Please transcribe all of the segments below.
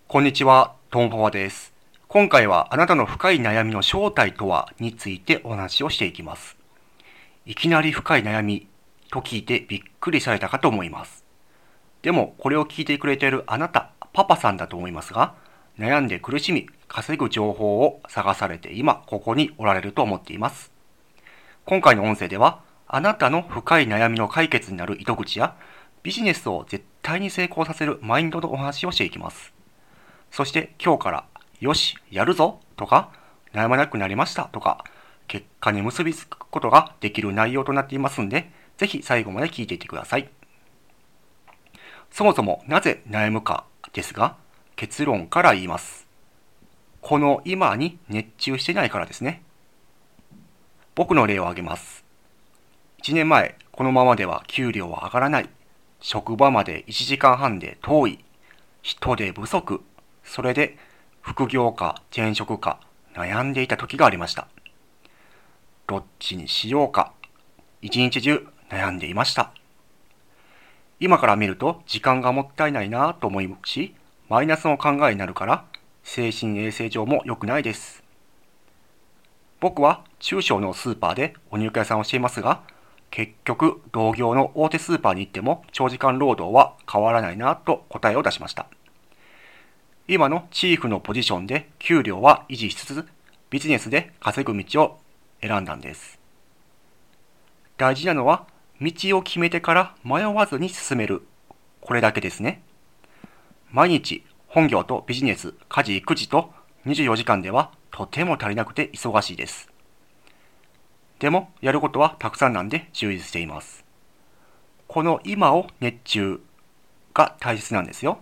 こんにちは、トンフォワです。今回はあなたの深い悩みの正体とはについてお話をしていきます。いきなり深い悩みと聞いてびっくりされたかと思います。でもこれを聞いてくれているあなた、パパさんだと思いますが、悩んで苦しみ、稼ぐ情報を探されて今ここにおられると思っています。今回の音声では、あなたの深い悩みの解決になる糸口や、ビジネスを絶対に成功させるマインドのお話をしていきます。そして今日からよし、やるぞとか悩まなくなりましたとか結果に結びつくことができる内容となっていますので、ぜひ最後まで聞いていってください。そもそもなぜ悩むかですが、結論から言います。この今に熱中していないからですね。僕の例を挙げます。1年前、このままでは給料は上がらない。職場まで1時間半で遠い。人手不足。それで副業か転職か悩んでいた時がありました。どっちにしようか一日中悩んでいました。今から見ると時間がもったいないなと思うし、マイナスの考えになるから精神衛生上も良くないです。僕は中小のスーパーでお肉屋さんをしていますが、結局同業の大手スーパーに行っても長時間労働は変わらないなと答えを出しました。今のチーフのポジションで給料は維持しつつ、ビジネスで稼ぐ道を選んだんです。大事なのは、道を決めてから迷わずに進める。これだけですね。毎日、本業とビジネス、家事、育児と24時間ではとても足りなくて忙しいです。でも、やることはたくさんなんで充実しています。この今を熱中が大切なんですよ。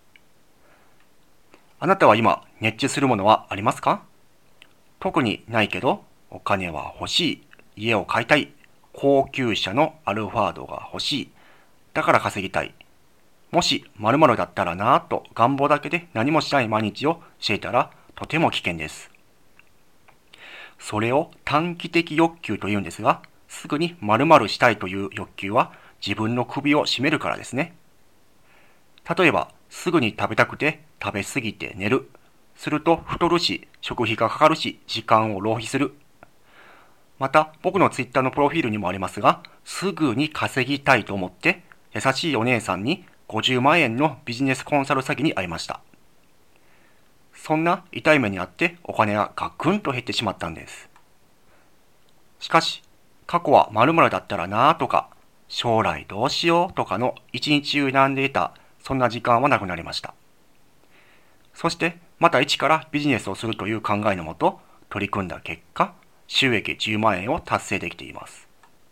あなたは今熱中するものはありますか？特にないけど、お金は欲しい、家を買いたい、高級車のアルファードが欲しい、だから稼ぎたい。もし〇〇だったらなぁと願望だけで何もしない毎日をしていたらとても危険です。それを短期的欲求というんですが、すぐに〇〇したいという欲求は自分の首を絞めるからですね。例えば、すぐに食べたくて食べ過ぎて寝る。すると太るし、食費がかかるし、時間を浪費する。また、僕のツイッターのプロフィールにもありますが、すぐに稼ぎたいと思って、優しいお姉さんに50万円のビジネスコンサル詐欺に遭いました。そんな痛い目にあってお金がガクンと減ってしまったんです。しかし、過去は〇〇だったらなぁとか、将来どうしようとかの一日中悩んでいた、そんな時間はなくなりました。そして、また一からビジネスをするという考えのもと、取り組んだ結果、収益10万円を達成できています。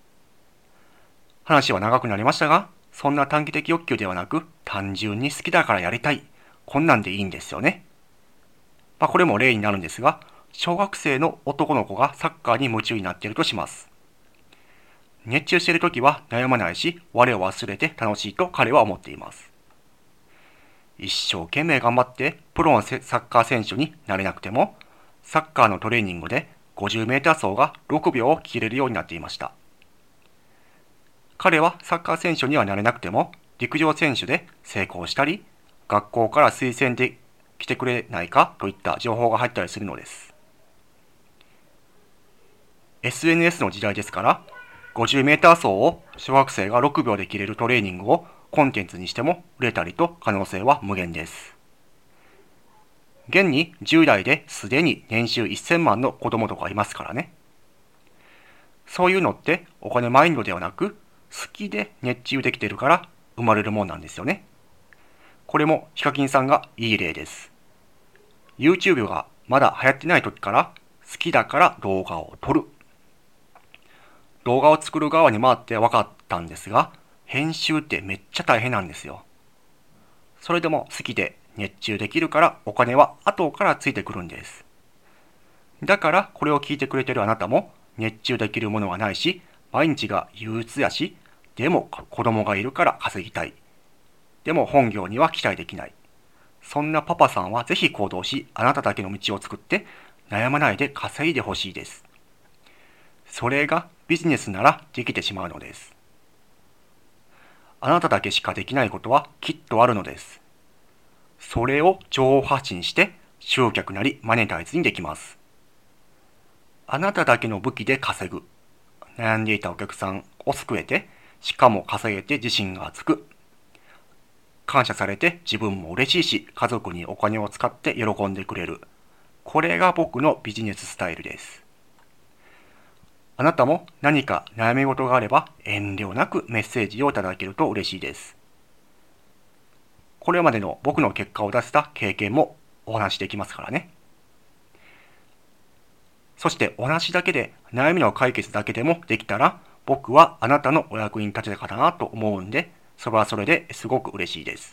話は長くなりましたが、そんな短期的欲求ではなく、単純に好きだからやりたい。こんなんでいいんですよね。これも例になるんですが、小学生の男の子がサッカーに夢中になっているとします。熱中しているときは悩まないし、我を忘れて楽しいと彼は思っています。一生懸命頑張ってプロのサッカー選手になれなくても、サッカーのトレーニングで50メーター走が6秒を切れるようになっていました。彼はサッカー選手にはなれなくても、陸上選手で成功したり、学校から推薦で来てくれないかといった情報が入ったりするのです。SNS の時代ですから、50メーター走を小学生が6秒で切れるトレーニングをコンテンツにしても売れたりと可能性は無限です。現に10代ですでに年収1000万の子供とかいますからね。そういうのってお金マインドではなく、好きで熱中できているから生まれるもんなんですよね。これもヒカキンさんがいい例です。YouTube がまだ流行ってない時から好きだから動画を撮る。動画を作る側に回って分かったんですが、編集ってめっちゃ大変なんですよ。それでも好きで熱中できるからお金は後からついてくるんです。だからこれを聞いてくれてるあなたも熱中できるものはないし、毎日が憂鬱やし、でも子供がいるから稼ぎたい。でも本業には期待できない。そんなパパさんはぜひ行動し、あなただけの道を作って悩まないで稼いでほしいです。それがビジネスならできてしまうのです。あなただけしかできないことはきっとあるのです。 それを情報発信して集客なりマネタイズにできます。あなただけの武器で稼ぐ。悩んでいたお客さんを救えて、しかも稼げて自信がつく。感謝されて自分も嬉しいし、家族にお金を使って喜んでくれる。これが僕のビジネススタイルです。あなたも何か悩み事があれば遠慮なくメッセージをいただけると嬉しいです。これまでの僕の結果を出せた経験もお話しできますからね。そしてお話だけで悩みの解決だけでもできたら僕はあなたのお役に立てたかなと思うんで、それはそれですごく嬉しいです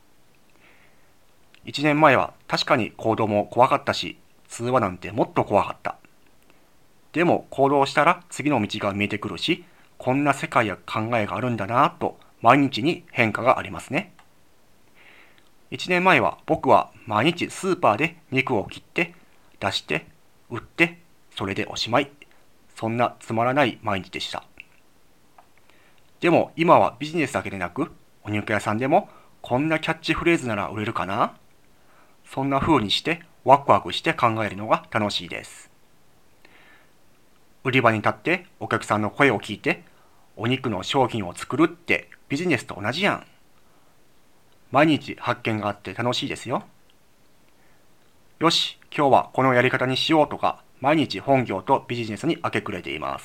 。1年前は確かに行動も怖かったし、通話なんてもっと怖かった。でも行動したら次の道が見えてくるし、こんな世界や考えがあるんだなぁと毎日に変化がありますね。1年前は僕は毎日スーパーで肉を切って出して売ってそれでおしまい。そんなつまらない毎日でした。でも今はビジネスだけでなくお肉屋さんでもこんなキャッチフレーズなら売れるかな、そんな風にしてワクワクして考えるのが楽しいです。売り場に立ってお客さんの声を聞いてお肉の商品を作るってビジネスと同じやん。毎日発見があって楽しいですよ。よし、今日はこのやり方にしようとか毎日本業とビジネスに明け暮れています。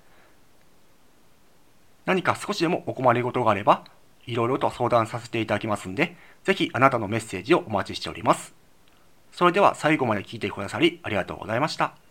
何か少しでもお困りごとがあればいろいろと相談させていただきますんで、ぜひあなたのメッセージをお待ちしております。それでは最後まで聞いてくださりありがとうございました。